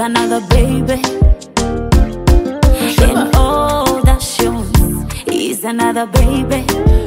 another baby. And all that she wants is another baby.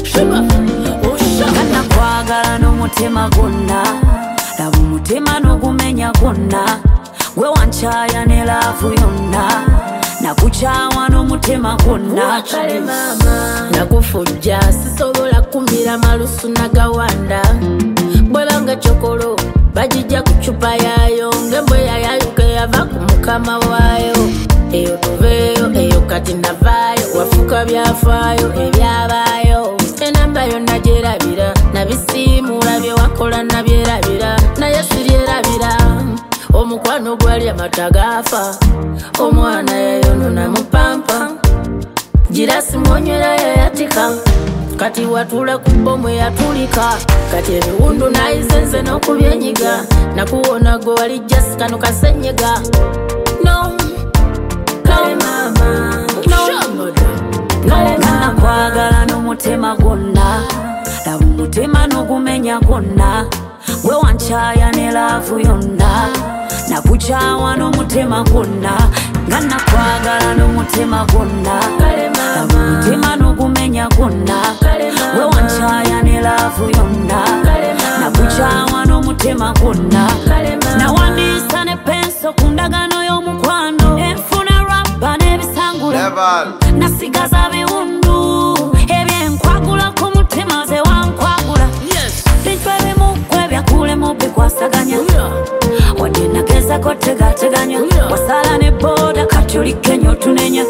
Kana kwagala n'umutima gonna, laba umutima n'ogumenya gonna. Gwe wanchaya ne laavu yonna, nakukyawa n'umutima gonna. Kale mama nakufujja sisobola kumira malusu nagawanda. Bwebanga chokolo bajija kuchupa yayo, ngembwe yayayuke yava ku mukama waayo. Eyo tuveyo eyo kati navayo, wafuka byafaayo ebyabaayo. Enamba yonna gyerabira, nabisiimula bye wakola nabyerabira, naye siryerabira. Omukwano gwali amata gaafa, omwana yayonona mupampa. Girasi mwonywera yayatika, kati watula ku bbomu yatulika. Kati ebiwundu nayizenze n'okubyenyiga, nakuwona gwe wali just kano kasenyega. No, kale mama, no, kale kana kwagala n'umutima gonna, laba umutima n'ogumenya gonna. Gwe wanchaya ne laavu yonna, nakukyawa n'umutima gonna. Ngana kwagala n'umutima gonna, laba umutima n'ogumenya gonna. Gwe wanchaya ne laavu yonna, nakukyawa n'umutima gonna. Nawandiisa ne penso ku ndagano y'omukwano, enfuna raba n'ebisangula, nasigaza biwundu ebyenkwagula ku mutima ze wankwagula. Bintu ebimu gwe byakulemu bikwasaganya, wadde nagezako tegateganya. Wasala ne boda kati oli Kenya otunenya.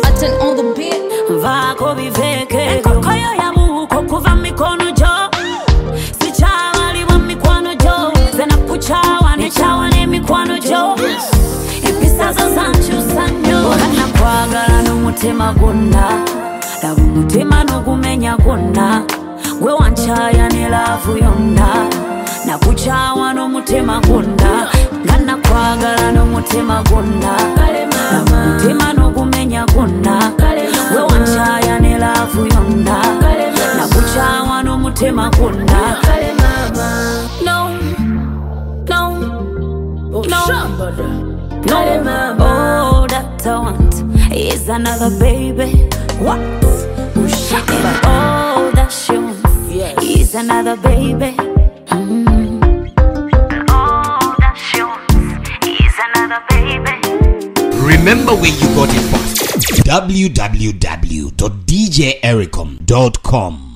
Nvaako biveeke enkokoyo yabuuka okuva mu mikono gyo, sikyabaliwa mu mikwano gyo. Nze nakukyawa nekyawa n'emikwano gyo, empisa zo zankyusa nnyo. Kana kwagala n'umutima gwonna, laba umutima n'ogumenya gwonna. Gwe wanchaya ne laavu yonna, nakukyawa n'umutima gwonna. Ngana kwagala n'umutima gwonna, laba umutima n'ogumenya gwonna. Gwe wanchaya ne laavu yonna, nakukyawa n'umutima gwonna. no, no, No, all that I want is another baby. What? And all that she wants is another baby. All that she wants is another baby. Remember where you got it from. www.djericom.com